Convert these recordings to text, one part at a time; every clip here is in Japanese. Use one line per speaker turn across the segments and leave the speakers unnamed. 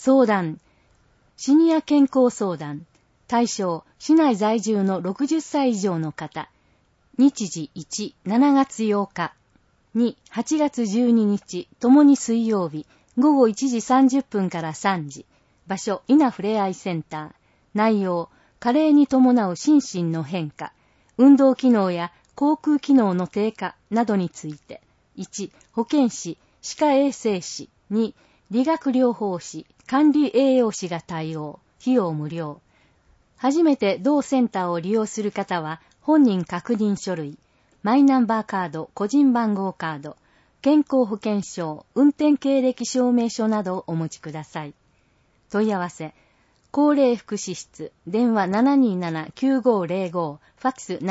相談、シニア健康相談、対象、市内在住の60歳以上の方。日時1、7月8日。2、8月12日、ともに水曜日、午後1時30分から3時。場所、稲ふれあいセンター。内容、加齢に伴う心身の変化、運動機能や口腔機能の低下などについて。1、保健師、歯科衛生士。2、理学療法士、管理栄養士が対応。費用無料。初めて同センターを利用する方は、本人確認書類、マイナンバーカード、個人番号カード、健康保険証、運転経歴証明書などをお持ちください。問い合わせ、高齢福祉室、電話 727-9505、ファックス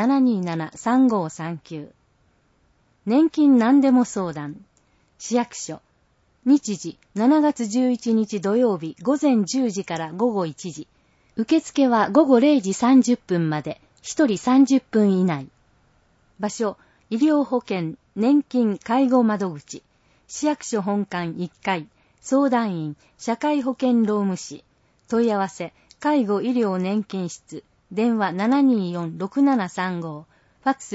727-3539。年金何でも相談。市役所。日時、7月11日土曜日午前10時から午後1時。受付は午後0時30分まで、1人30分以内。場所、医療保険、年金、介護窓口。市役所本館1階、相談員、社会保険労務士。問い合わせ、介護医療年金室、電話 724-6735、ファックス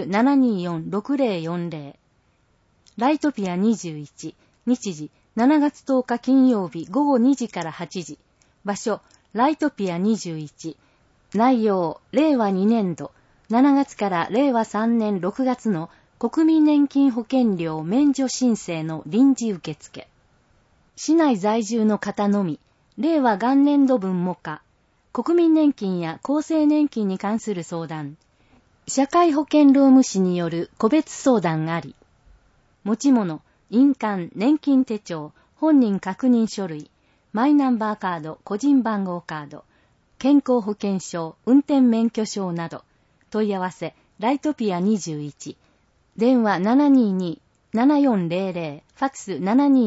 724-6040。ライトピア21、日時、7月10日金曜日午後2時から8時。場所、ライトピア21。内容、令和2年度、7月から令和3年6月の国民年金保険料免除申請の臨時受付。市内在住の方のみ、令和元年度分も可、国民年金や厚生年金に関する相談、社会保険労務士による個別相談あり、持ち物、印鑑、年金手帳、本人確認書類、マイナンバーカード、個人番号カード、健康保険証、運転免許証など、問い合わせ、ライトピア21、電話 722-7400、ファックス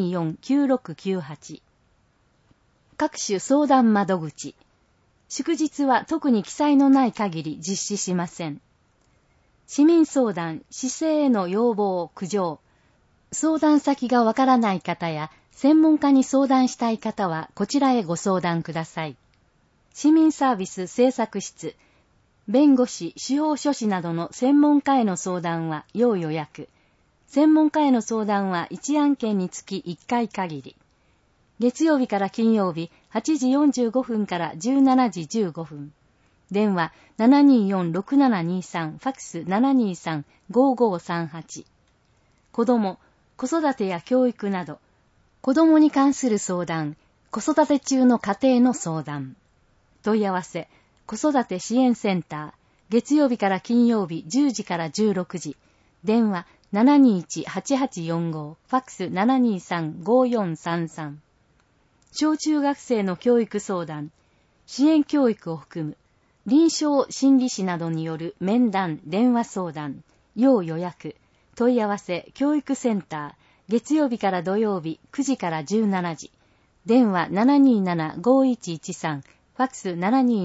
724-9698。各種相談窓口。祝日は特に記載のない限り実施しません。市民相談、市政への要望、苦情。相談先がわからない方や、専門家に相談したい方はこちらへご相談ください。市民サービス政策室。弁護士、司法書士などの専門家への相談は要予約。専門家への相談は1案件につき1回限り。月曜日から金曜日8時45分から17時15分。電話 724-6723、ファックス 723-5538。子供、子育てや教育など、子供に関する相談、子育て中の家庭の相談。問い合わせ、子育て支援センター、月曜日から金曜日10時から16時。電話 721-8845、ファックス 723-5433。小中学生の教育相談、支援教育を含む、臨床心理士などによる面談、電話相談、要予約、問い合わせ、教育センター、月曜日から土曜日9時から17時。電話 727-5113、ファックス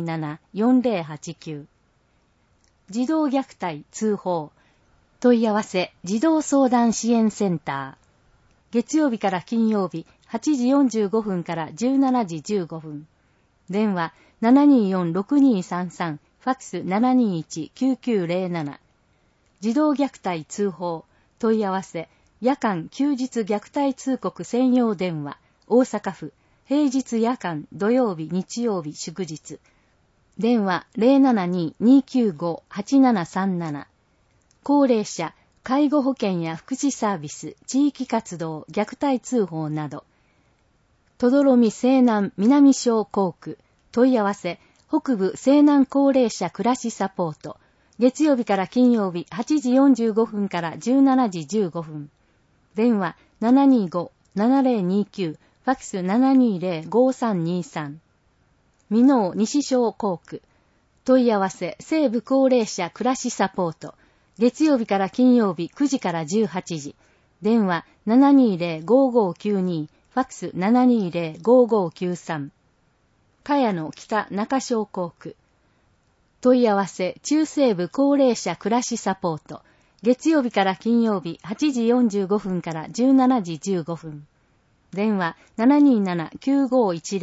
727-4089。児童虐待通報、問い合わせ、児童相談支援センター。月曜日から金曜日8時45分から17時15分。電話 724-6233、ファックス 721-9907。児童虐待通報、問い合わせ、夜間休日虐待通告専用電話、大阪府、平日夜間、土曜日、日曜日、祝日。電話 072-295-8737。高齢者、介護保険や福祉サービス、地域活動、虐待通報など。とどろみ西南南小校区、問い合わせ、北部西南高齢者暮らしサポート。月曜日から金曜日8時45分から17時15分。電話 725-7029、ファックス 720-5323。箕面西小校区。問い合わせ、西部高齢者暮らしサポート。月曜日から金曜日9時から18時。電話 720-5592、ファックス 720-5593。茅野北中小校区。問い合わせ、中西部高齢者暮らしサポート。月曜日から金曜日8時45分から17時15分。電話 727-9510、フ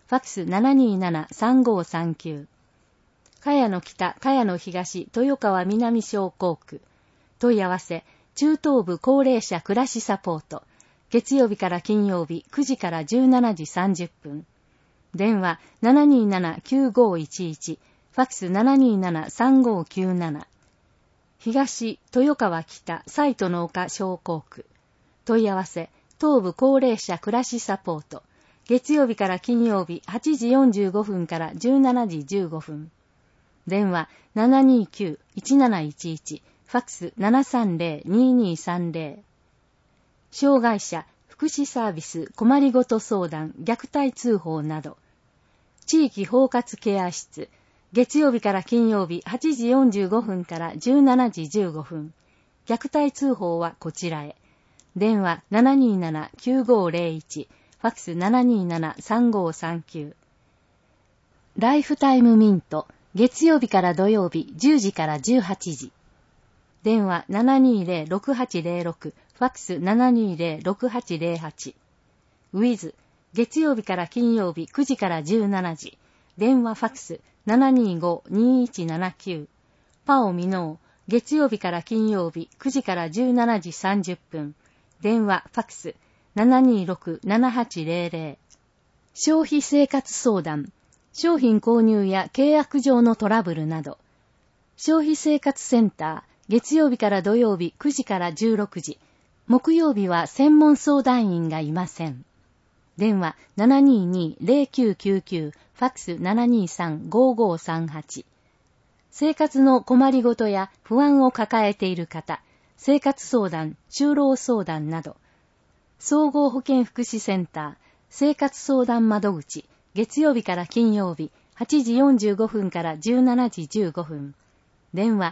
ファックス 727-3539。茅野北、茅野東、豊川南商工区。問い合わせ、中東部高齢者暮らしサポート。月曜日から金曜日9時から17時30分。電話 727-9511。ファックス 727-3597。東、豊川北、西都の丘商工区。問い合わせ、東部高齢者暮らしサポート。月曜日から金曜日8時45分から17時15分。電話 729-1711。ファックス 730-2230。障害者、福祉サービス、困りごと相談、虐待通報など。地域包括ケア室。月曜日から金曜日8時45分から17時15分。虐待通報はこちらへ。電話 727-9501。ファックス 727-3539。ライフタイムミント。月曜日から土曜日10時から18時。電話 720-6806。ファックス 720-6808。ウィズ。月曜日から金曜日9時から17時。電話ファックス 725-2179。パオミノー。月曜日から金曜日9時から17時30分。電話ファックス 726-7800。消費生活相談。商品購入や契約上のトラブルなど。消費生活センター。月曜日から土曜日9時から16時。木曜日は専門相談員がいません。電話 722-0999。ファックス 723-5538。生活の困りごとや不安を抱えている方、生活相談、就労相談など。総合保健福祉センター、生活相談窓口、月曜日から金曜日、8時45分から17時15分。電話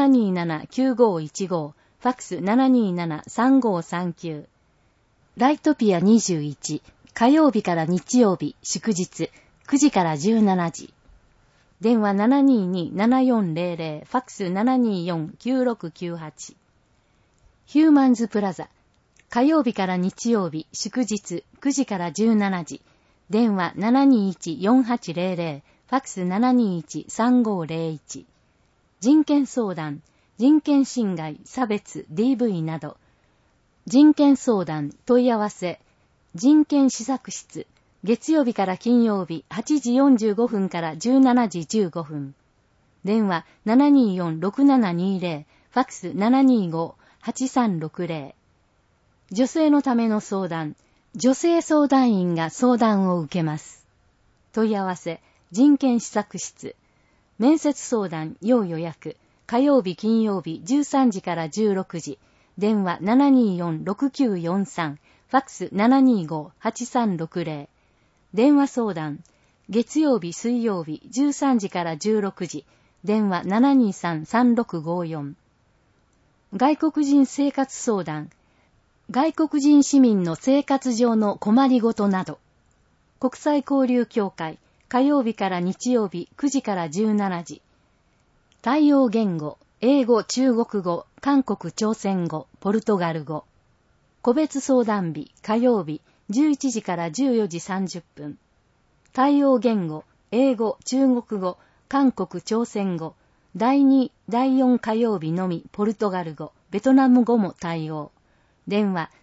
727-9515。ファックス 727-3539。ライトピア21。火曜日から日曜日、祝日、9時から17時。電話 722-7400。ファックス 724-9698。ヒューマンズプラザ。火曜日から日曜日、祝日、9時から17時。電話 721-4800。ファックス 721-3501。人権相談、人権侵害、差別、DV など。人権相談、問い合わせ。人権施策室。月曜日から金曜日、8時45分から17時15分。電話 724-6720。ファックス 725-8360。女性のための相談。女性相談員が相談を受けます。問い合わせ。人権施策室。面接相談、要予約。火曜日、金曜日、13時から16時。電話 724-6943。ファックス 725-8360。電話相談。月曜日、水曜日、13時から16時。電話 723-3654。外国人生活相談。外国人市民の生活上の困りごとなど。国際交流協会。火曜日から日曜日9時から17時。対応言語、英語、中国語、韓国、朝鮮語、ポルトガル語。個別相談日、火曜日、11時から14時30分。対応言語、英語、中国語、韓国、朝鮮語。第2、第4火曜日のみ、ポルトガル語、ベトナム語も対応。電話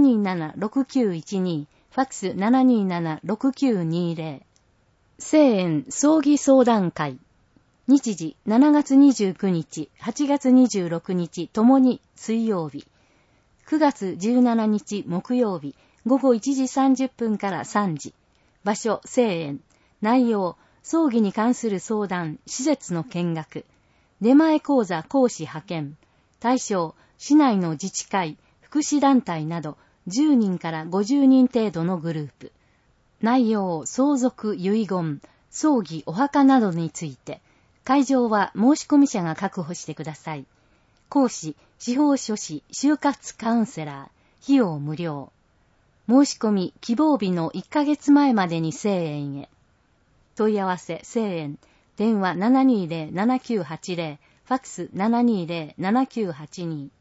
727-6912。ファックス 727-6920。聖園葬儀相談会。日時7月29日、8月26日ともに水曜日。9月17日木曜日、午後1時30分から3時。場所、聖園。内容、葬儀に関する相談、施設の見学。出前講座講師派遣。対象、市内の自治会、福祉団体など10人から50人程度のグループ。内容、相続、遺言、葬儀、お墓などについて。会場は申し込み者が確保してください。講師、司法書士、就活カウンセラー、費用無料。申し込み、希望日の1ヶ月前までに聖園へ。問い合わせ、聖園。電話 720-7980。ファックス 720-7982。